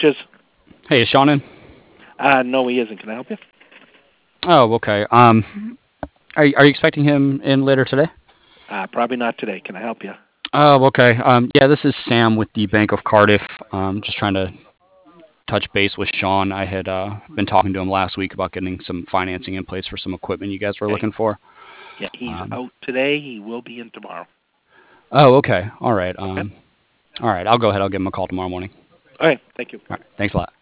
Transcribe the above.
Futures. Hey, is Sean in? No, he isn't. Can I help you? Oh, okay. Are you expecting him in later today? Probably not today. Can I help you? Oh, okay. Yeah, this is Sam with the Bank of Cardiff. Just trying to touch base with Sean. I had been talking to him last week about getting some financing in place for some equipment you guys were Okay. looking for. Yeah, he's Um, out today. He will be in tomorrow. oh, okay. All right. Okay. All right. I'll go ahead. I'll give him a call tomorrow morning. All right. Thank you. All right. Thanks a lot.